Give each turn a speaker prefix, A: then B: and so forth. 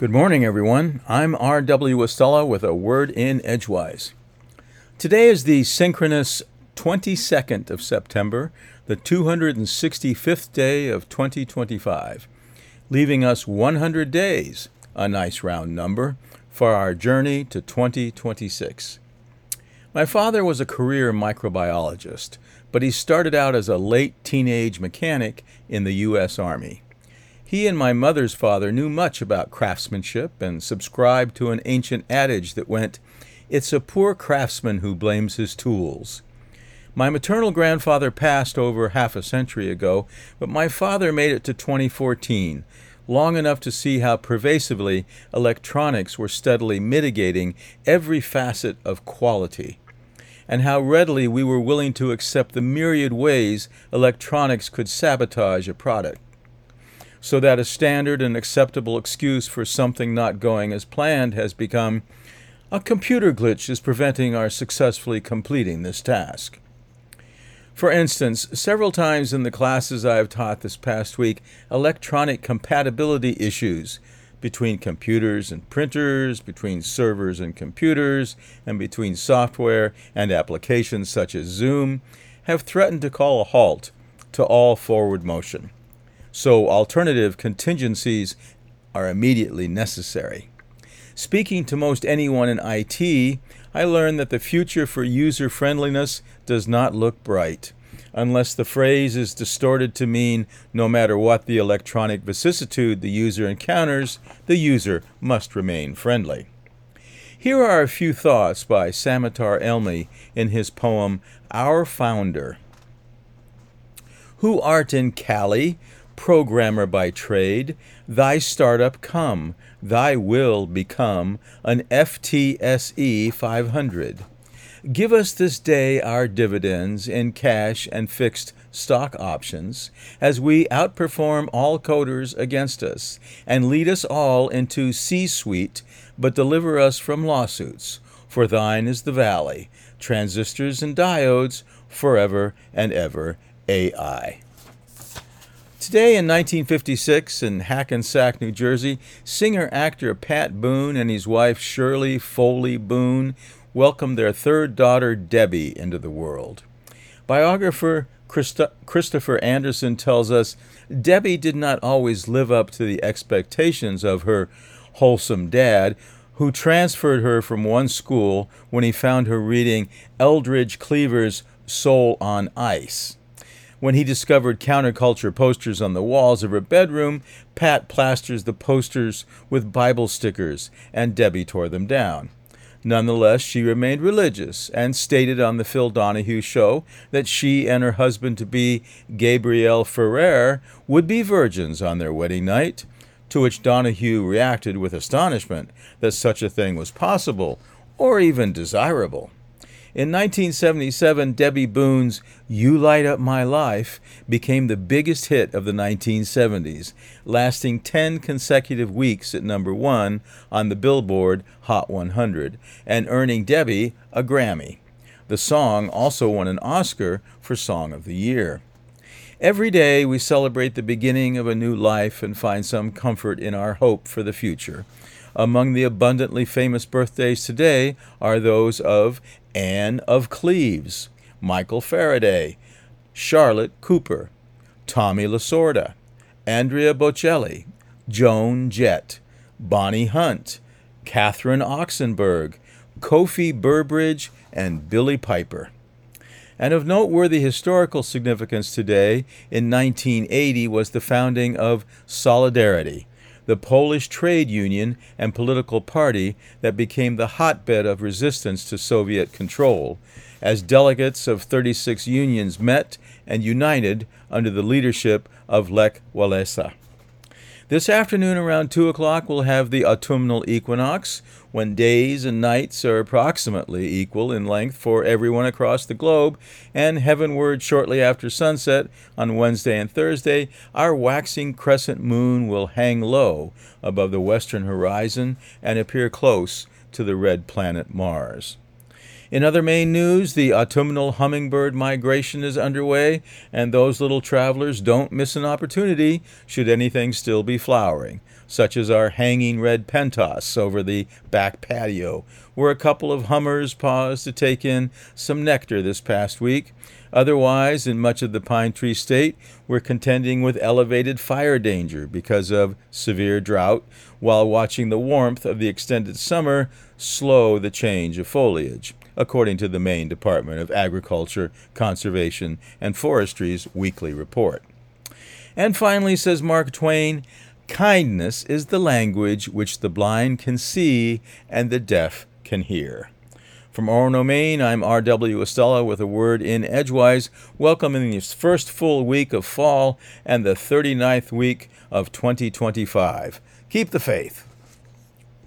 A: Good morning, everyone. I'm R.W. Estella with a word in Edgewise. Today is the synchronous 22nd of September, the 265th day of 2025, leaving us 100 days, a nice round number, for our journey to 2026. My father was a career microbiologist, but he started out as a late teenage mechanic in the U.S. Army. He and my mother's father knew much about craftsmanship and subscribed to an ancient adage that went, "It's a poor craftsman who blames his tools." My maternal grandfather passed over half a century ago, but my father made it to 2014, long enough to see how pervasively electronics were steadily mitigating every facet of quality, and how readily we were willing to accept the myriad ways electronics could sabotage a product, so that a standard and acceptable excuse for something not going as planned has become, "A computer glitch is preventing our successfully completing this task." For instance, several times in the classes I have taught this past week, electronic compatibility issues between computers and printers, between servers and computers, and between software and applications such as Zoom have threatened to call a halt to all forward motion. So alternative contingencies are immediately necessary. Speaking to most anyone in IT, I learned that the future for user-friendliness does not look bright, unless the phrase is distorted to mean no matter what the electronic vicissitude the user encounters, the user must remain friendly. Here are a few thoughts by Samatar Elmi in his poem, Our Founder. Who art in Cali, programmer by trade, thy startup come, thy will become an FTSE 500. Give us this day our dividends in cash and fixed stock options, as we outperform all coders against us, and lead us all into C-suite, but deliver us from lawsuits. For thine is the valley, transistors and diodes, forever and ever AI. Today in 1956 in Hackensack, New Jersey, singer-actor Pat Boone and his wife Shirley Foley Boone welcomed their third daughter Debbie into the world. Biographer Christopher Anderson tells us Debbie did not always live up to the expectations of her wholesome dad, who transferred her from one school when he found her reading Eldridge Cleaver's Soul on Ice. When he discovered counterculture posters on the walls of her bedroom, Pat plasters the posters with Bible stickers, and Debbie tore them down. Nonetheless, she remained religious and stated on the Phil Donahue Show that she and her husband-to-be, Gabrielle Ferrer, would be virgins on their wedding night, to which Donahue reacted with astonishment that such a thing was possible or even desirable. In 1977, Debbie Boone's You Light Up My Life became the biggest hit of the 1970s, lasting 10 consecutive weeks at number 1 on the Billboard Hot 100, and earning Debbie a Grammy. The song also won an Oscar for Song of the Year. Every day we celebrate the beginning of a new life and find some comfort in our hope for the future. Among the abundantly famous birthdays today are those of Anne of Cleves, Michael Faraday, Charlotte Cooper, Tommy Lasorda, Andrea Bocelli, Joan Jett, Bonnie Hunt, Catherine Oxenberg, Kofi Burbridge, and Billy Piper. And of noteworthy historical significance today, in 1980 was the founding of Solidarity, the Polish trade union and political party that became the hotbed of resistance to Soviet control, as delegates of 36 unions met and united under the leadership of Lech Walesa. This afternoon around 2 o'clock we'll have the autumnal equinox, when days and nights are approximately equal in length for everyone across the globe, and heavenward shortly after sunset on Wednesday and Thursday, our waxing crescent moon will hang low above the western horizon and appear close to the red planet Mars. In other main news, the autumnal hummingbird migration is underway, and those little travelers don't miss an opportunity should anything still be flowering. such as our hanging red pentos over the back patio, where a couple of hummers paused to take in some nectar this past week. Otherwise, in much of the Pine Tree State, we're contending with elevated fire danger because of severe drought, while watching the warmth of the extended summer slow the change of foliage, according to the Maine Department of Agriculture, Conservation, and Forestry's weekly report. And finally, says Mark Twain, kindness is the language which the blind can see and the deaf can hear. From Orono, Maine, I'm R.W. Estella with a word in Edgewise, welcoming this first full week of fall and the 39th week of 2025. Keep the faith.